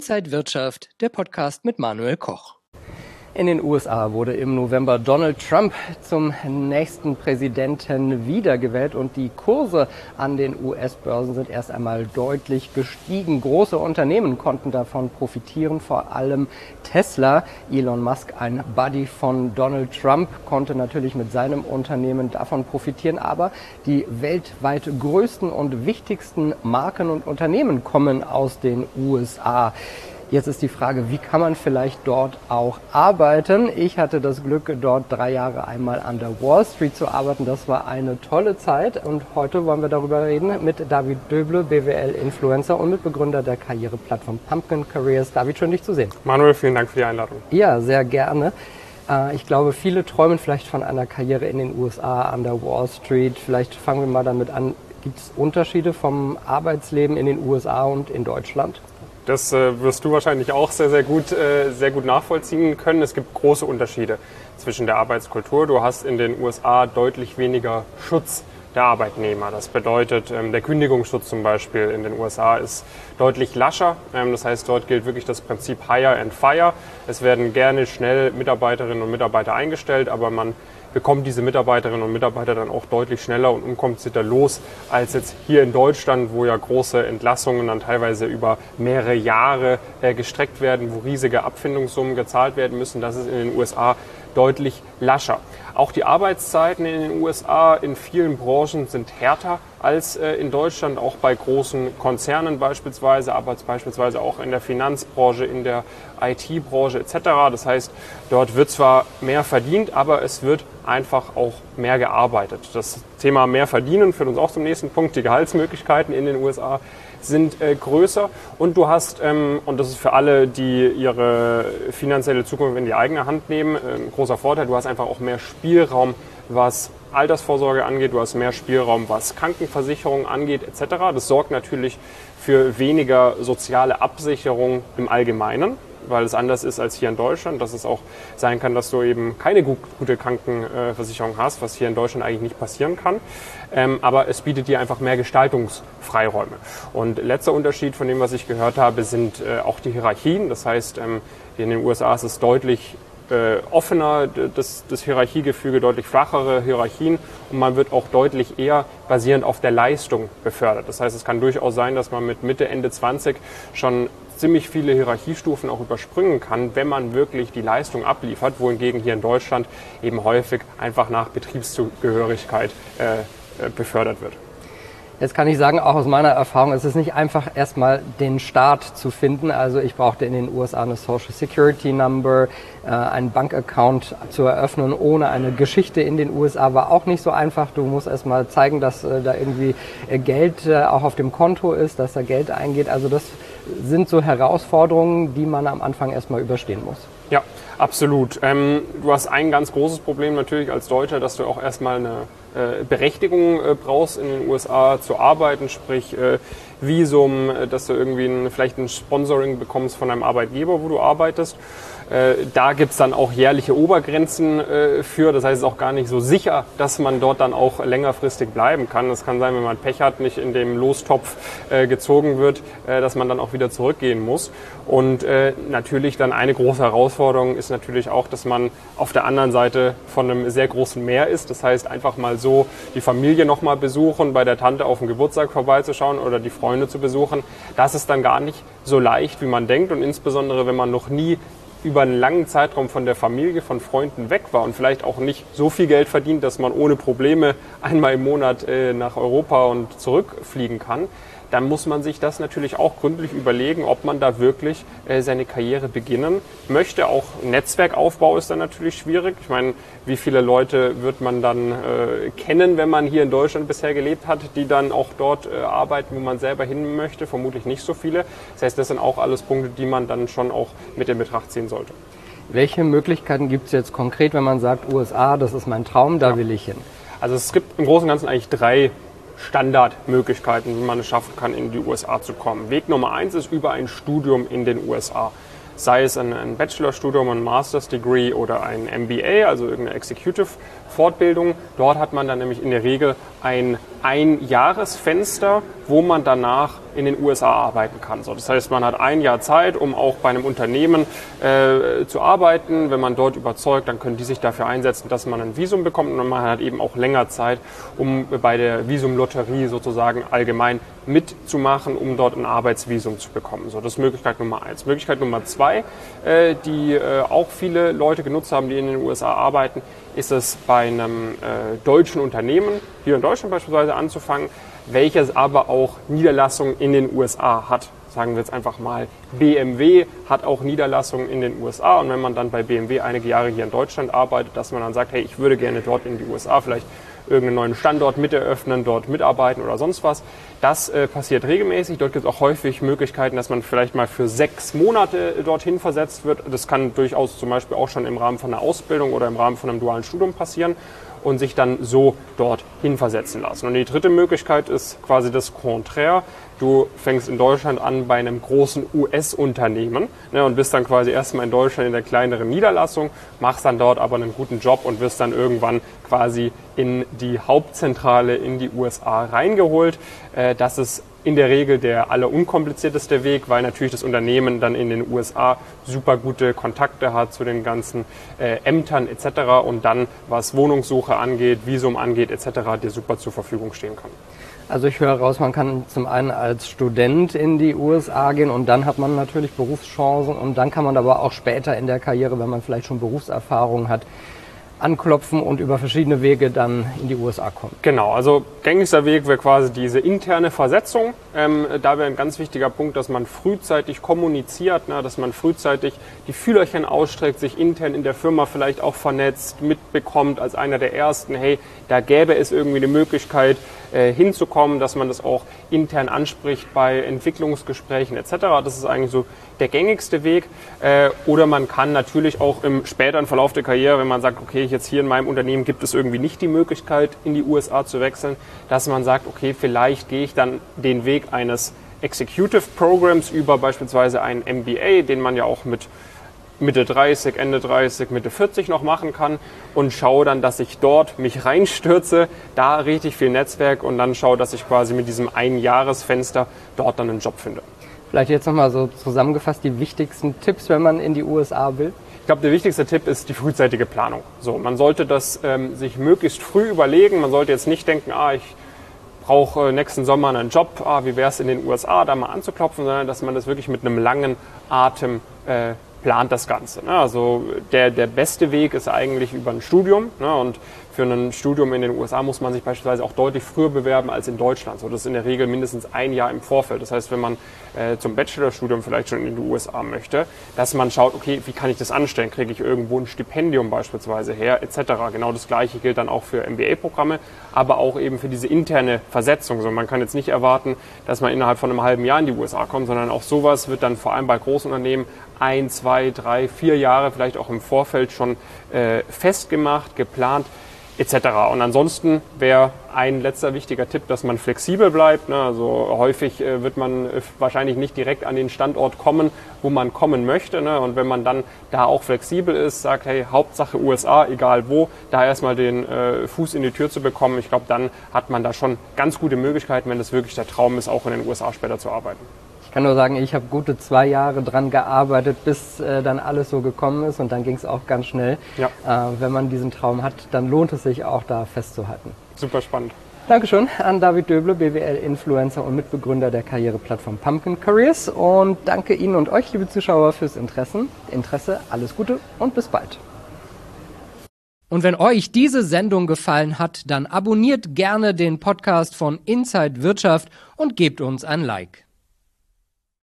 Inside Wirtschaft, der Podcast mit Manuel Koch. In den USA wurde im November Donald Trump zum nächsten Präsidenten wiedergewählt und die Kurse an den US-Börsen sind erst einmal deutlich gestiegen. Große Unternehmen konnten davon profitieren, vor allem Tesla. Elon Musk, ein Buddy von Donald Trump, konnte natürlich mit seinem Unternehmen davon profitieren, aber die weltweit größten und wichtigsten Marken und Unternehmen kommen aus den USA. Jetzt ist die Frage, wie kann man vielleicht dort auch arbeiten? Ich hatte das Glück, dort 3 Jahre einmal an der Wall Street zu arbeiten. Das war eine tolle Zeit und heute wollen wir darüber reden mit David Döble, BWL-Influencer und Mitbegründer der Karriereplattform Pumpkin Careers. David, schön dich zu sehen. Manuel, vielen Dank für die Einladung. Ja, sehr gerne. Ich glaube, viele träumen vielleicht von einer Karriere in den USA an der Wall Street. Vielleicht fangen wir mal damit an. Gibt es Unterschiede vom Arbeitsleben in den USA und in Deutschland? Das wirst du wahrscheinlich auch sehr gut nachvollziehen können. Es gibt große Unterschiede zwischen der Arbeitskultur. Du hast in den USA deutlich weniger Schutz der Arbeitnehmer. Das bedeutet, der Kündigungsschutz zum Beispiel in den USA ist deutlich lascher. Das heißt, dort gilt wirklich das Prinzip Hire and Fire. Es werden gerne schnell Mitarbeiterinnen und Mitarbeiter eingestellt, aber man bekommt diese Mitarbeiterinnen und Mitarbeiter dann auch deutlich schneller und unkomplizierter los als jetzt hier in Deutschland, wo ja große Entlassungen dann teilweise über mehrere Jahre gestreckt werden, wo riesige Abfindungssummen gezahlt werden müssen. Das ist in den USA deutlich lascher. Auch die Arbeitszeiten in den USA in vielen Branchen sind härter als in Deutschland, auch bei großen Konzernen beispielsweise, aber beispielsweise auch in der Finanzbranche, in der IT-Branche etc. Das heißt, dort wird zwar mehr verdient, aber es wird einfach auch mehr gearbeitet. Das Thema mehr verdienen führt uns auch zum nächsten Punkt. Die Gehaltsmöglichkeiten in den USA sind größer und du hast, und das ist für alle, die ihre finanzielle Zukunft in die eigene Hand nehmen, ein großer Vorteil, du hast einfach auch mehr Spielraum, was Altersvorsorge angeht, du hast mehr Spielraum, was Krankenversicherung angeht etc. Das sorgt natürlich für weniger soziale Absicherung im Allgemeinen, weil es anders ist als hier in Deutschland, dass es auch sein kann, dass du eben keine gute Krankenversicherung hast, was hier in Deutschland eigentlich nicht passieren kann. Aber es bietet dir einfach mehr Gestaltungsfreiräume. Und letzter Unterschied von dem, was ich gehört habe, sind auch die Hierarchien. Das heißt, in den USA ist es deutlich offener, das Hierarchiegefüge, deutlich flachere Hierarchien und man wird auch deutlich eher basierend auf der Leistung befördert. Das heißt, es kann durchaus sein, dass man mit Mitte, Ende 20 schon ziemlich viele Hierarchiestufen auch überspringen kann, wenn man wirklich die Leistung abliefert, wohingegen hier in Deutschland eben häufig einfach nach Betriebszugehörigkeit befördert wird. Jetzt kann ich sagen, auch aus meiner Erfahrung, es ist nicht einfach, erstmal den Start zu finden. Also ich brauchte in den USA eine Social Security Number, einen Bankaccount zu eröffnen ohne eine Geschichte in den USA war auch nicht so einfach. Du musst erstmal zeigen, dass da irgendwie Geld auch auf dem Konto ist, dass da Geld eingeht. Also das sind so Herausforderungen, die man am Anfang erstmal überstehen muss. Ja, absolut. Du hast ein ganz großes Problem natürlich als Deutscher, dass du auch erstmal eine Berechtigung brauchst in den USA zu arbeiten, sprich Visum, dass du irgendwie vielleicht ein Sponsoring bekommst von einem Arbeitgeber, wo du arbeitest. Da gibt's dann auch jährliche Obergrenzen für. Das heißt, es ist auch gar nicht so sicher, dass man dort dann auch längerfristig bleiben kann. Das kann sein, wenn man Pech hat, nicht in dem Lostopf gezogen wird, dass man dann auch wieder zurückgehen muss. Und natürlich dann eine große Herausforderung ist natürlich auch, dass man auf der anderen Seite von einem sehr großen Meer ist. Das heißt, einfach mal so die Familie nochmal besuchen, bei der Tante auf den Geburtstag vorbeizuschauen oder die Freunde zu besuchen. Das ist dann gar nicht so leicht, wie man denkt. Und insbesondere, wenn man noch nie über einen langen Zeitraum von der Familie, von Freunden weg war und vielleicht auch nicht so viel Geld verdient, dass man ohne Probleme einmal im Monat nach Europa und zurückfliegen kann, dann muss man sich das natürlich auch gründlich überlegen, ob man da wirklich seine Karriere beginnen möchte. Auch Netzwerkaufbau ist dann natürlich schwierig. Ich meine, wie viele Leute wird man dann kennen, wenn man hier in Deutschland bisher gelebt hat, die dann auch dort arbeiten, wo man selber hin möchte? Vermutlich nicht so viele. Das heißt, das sind auch alles Punkte, die man dann schon auch mit in Betracht ziehen sollte. Welche Möglichkeiten gibt es jetzt konkret, wenn man sagt, USA, das ist mein Traum, da will ich hin? Also es gibt im Großen und Ganzen eigentlich 3 Standardmöglichkeiten, wie man es schaffen kann, in die USA zu kommen. Weg Nummer 1 ist über ein Studium in den USA. Sei es ein Bachelorstudium, ein Master's Degree oder ein MBA, also irgendeine Executive Fortbildung. Dort hat man dann nämlich in der Regel ein Einjahresfenster, wo man danach in den USA arbeiten kann. So, das heißt, man hat ein Jahr Zeit, um auch bei einem Unternehmen zu arbeiten. Wenn man dort überzeugt, dann können die sich dafür einsetzen, dass man ein Visum bekommt. Und man hat eben auch länger Zeit, um bei der Visumlotterie sozusagen allgemein mitzumachen, um dort ein Arbeitsvisum zu bekommen. So, das ist Möglichkeit Nummer 1. Möglichkeit Nummer 2, die auch viele Leute genutzt haben, die in den USA arbeiten, ist es bei einem deutschen Unternehmen, hier in Deutschland beispielsweise, anzufangen, welches aber auch Niederlassungen in den USA hat. Sagen wir jetzt einfach mal, BMW hat auch Niederlassungen in den USA, und wenn man dann bei BMW einige Jahre hier in Deutschland arbeitet, dass man dann sagt, hey, ich würde gerne dort in die USA vielleicht irgendeinen neuen Standort mit eröffnen, dort mitarbeiten oder sonst was. Das passiert regelmäßig. Dort gibt es auch häufig Möglichkeiten, dass man vielleicht mal für 6 Monate dorthin versetzt wird. Das kann durchaus zum Beispiel auch schon im Rahmen von einer Ausbildung oder im Rahmen von einem dualen Studium passieren und sich dann so dort hinversetzen lassen. Und die dritte Möglichkeit ist quasi das Contraire. Du fängst in Deutschland an bei einem großen US-Unternehmen, ne, und bist dann quasi erstmal in Deutschland in der kleineren Niederlassung, machst dann dort aber einen guten Job und wirst dann irgendwann quasi in die Hauptzentrale in die USA reingeholt. Das ist in der Regel der allerunkomplizierteste Weg, weil natürlich das Unternehmen dann in den USA super gute Kontakte hat zu den ganzen Ämtern etc. und dann, was Wohnungssuche angeht, Visum angeht etc., dir super zur Verfügung stehen kann. Also ich höre raus, man kann zum einen als Student in die USA gehen und dann hat man natürlich Berufschancen und dann kann man aber auch später in der Karriere, wenn man vielleicht schon Berufserfahrung hat, anklopfen und über verschiedene Wege dann in die USA kommen. Genau, also gängigster Weg wäre quasi diese interne Versetzung. Da wäre ein ganz wichtiger Punkt, dass man frühzeitig kommuniziert, ne, dass man frühzeitig die Fühlerchen ausstreckt, sich intern in der Firma vielleicht auch vernetzt, mitbekommt als einer der Ersten, hey, da gäbe es irgendwie eine Möglichkeit hinzukommen, dass man das auch intern anspricht bei Entwicklungsgesprächen etc. Das ist eigentlich so der gängigste Weg. Oder man kann natürlich auch im späteren Verlauf der Karriere, wenn man sagt, okay, jetzt hier in meinem Unternehmen gibt es irgendwie nicht die Möglichkeit, in die USA zu wechseln, dass man sagt, okay, vielleicht gehe ich dann den Weg eines Executive Programs über beispielsweise einen MBA, den man ja auch mit Mitte 30, Ende 30, Mitte 40 noch machen kann, und schaue dann, dass ich dort mich reinstürze, da richtig viel Netzwerk, und dann schaue, dass ich quasi mit diesem Einjahresfenster dort dann einen Job finde. Vielleicht jetzt nochmal so zusammengefasst die wichtigsten Tipps, wenn man in die USA will. Ich glaube, der wichtigste Tipp ist die frühzeitige Planung. So, man sollte das sich möglichst früh überlegen. Man sollte jetzt nicht denken, ich brauche nächsten Sommer einen Job, wie wäre es in den USA, da mal anzuklopfen, sondern dass man das wirklich mit einem langen Atem plant, das Ganze. Ne? Also der beste Weg ist eigentlich über ein Studium, ne? Und für ein Studium in den USA muss man sich beispielsweise auch deutlich früher bewerben als in Deutschland. So, das ist in der Regel mindestens ein Jahr im Vorfeld. Das heißt, wenn man zum Bachelorstudium vielleicht schon in die USA möchte, dass man schaut, okay, wie kann ich das anstellen? Kriege ich irgendwo ein Stipendium beispielsweise her, etc. Genau das Gleiche gilt dann auch für MBA-Programme, aber auch eben für diese interne Versetzung. So, man kann jetzt nicht erwarten, dass man innerhalb von einem halben Jahr in die USA kommt, sondern auch sowas wird dann vor allem bei großen Unternehmen 1, 2, 3, 4 Jahre vielleicht auch im Vorfeld schon festgemacht, geplant, etc. Und ansonsten wäre ein letzter wichtiger Tipp, dass man flexibel bleibt. Ne? Also häufig wird man wahrscheinlich nicht direkt an den Standort kommen, wo man kommen möchte. Ne? Und wenn man dann da auch flexibel ist, sagt, hey, Hauptsache USA, egal wo, da erstmal den Fuß in die Tür zu bekommen, ich glaube, dann hat man da schon ganz gute Möglichkeiten, wenn das wirklich der Traum ist, auch in den USA später zu arbeiten. Ich kann nur sagen, ich habe gute 2 Jahre dran gearbeitet, bis dann alles so gekommen ist, und dann ging es auch ganz schnell. Ja. Wenn man diesen Traum hat, dann lohnt es sich auch, da festzuhalten. Super spannend. Dankeschön an David Döble, BWL-Influencer und Mitbegründer der Karriereplattform Pumpkin Careers, und danke Ihnen und euch, liebe Zuschauer, fürs Interesse. Alles Gute und bis bald. Und wenn euch diese Sendung gefallen hat, dann abonniert gerne den Podcast von Inside Wirtschaft und gebt uns ein Like.